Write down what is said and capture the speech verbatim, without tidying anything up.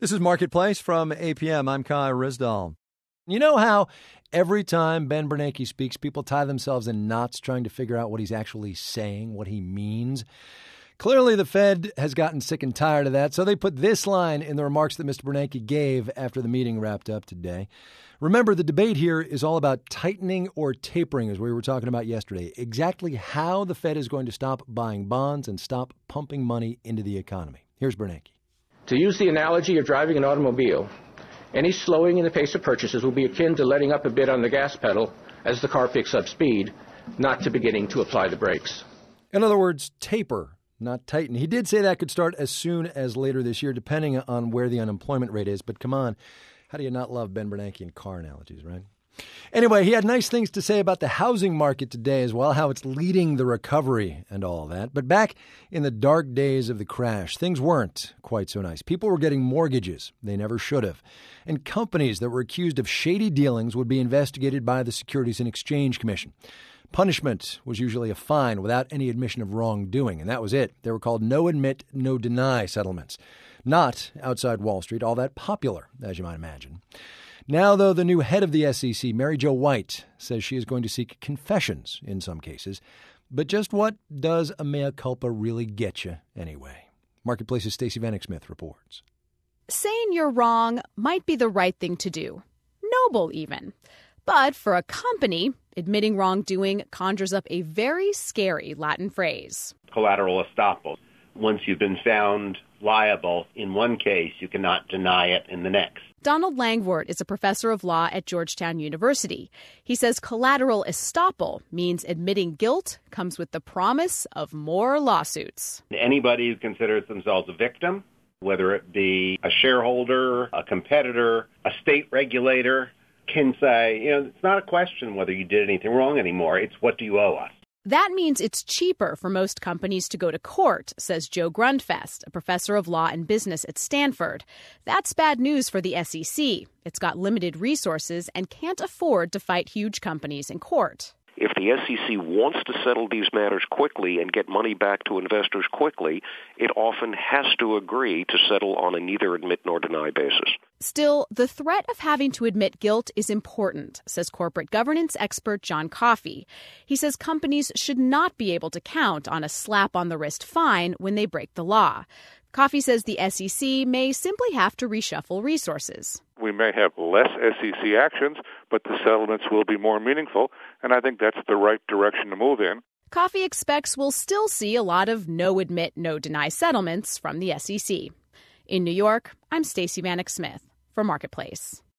This is Marketplace from A P M. I'm Kai Rizdal. You know how every time Ben Bernanke speaks, people tie themselves in knots trying to figure out what he's actually saying, what he means? Clearly, the Fed has gotten sick and tired of that, so they put this line in the remarks that Mister Bernanke gave after the meeting wrapped up today. Remember, the debate here is all about tightening or tapering, as we were talking about yesterday. Exactly how the Fed is going to stop buying bonds and stop pumping money into the economy. Here's Bernanke. To use the analogy of driving an automobile, any slowing in the pace of purchases will be akin to letting up a bit on the gas pedal as the car picks up speed, not to beginning to apply the brakes. In other words, taper, not tighten. He did say that could start as soon as later this year, depending on where the unemployment rate is. But come on, how do you not love Ben Bernanke and car analogies, right? Anyway, he had nice things to say about the housing market today as well, how it's leading the recovery and all that. But back in the dark days of the crash, things weren't quite so nice. People were getting mortgages they never should have. And companies that were accused of shady dealings would be investigated by the Securities and Exchange Commission. Punishment was usually a fine without any admission of wrongdoing, and that was it. They were called no admit, no deny settlements. Not outside Wall Street all that popular, as you might imagine. Now, though, the new head of the S E C, Mary Jo White, says she is going to seek confessions in some cases. But just what does a mea culpa really get you anyway? Marketplace's Stacey Vanek Smith reports. Saying you're wrong might be the right thing to do. Noble, even. But for a company, admitting wrongdoing conjures up a very scary Latin phrase. Collateral estoppel. Once you've been found liable in one case, you cannot deny it in the next. Donald Langford is a professor of law at Georgetown University. He says collateral estoppel means admitting guilt comes with the promise of more lawsuits. Anybody who considers themselves a victim, whether it be a shareholder, a competitor, a state regulator, can say, you know, it's not a question whether you did anything wrong anymore. It's what do you owe us? That means it's cheaper for most companies to go to court, says Joe Grundfest, a professor of law and business at Stanford. That's bad news for the S E C. It's got limited resources and can't afford to fight huge companies in court. If the S E C wants to settle these matters quickly and get money back to investors quickly, it often has to agree to settle on a neither admit nor deny basis. Still, the threat of having to admit guilt is important, says corporate governance expert John Coffey. He says companies should not be able to count on a slap-on-the-wrist fine when they break the law. Coffey says the S E C may simply have to reshuffle resources. We may have less S E C actions, but the settlements will be more meaningful, and I think that's the right direction to move in. Coffey expects we'll still see a lot of no admit, no deny settlements from the S E C. In New York, I'm Stacey Vanek Smith for Marketplace.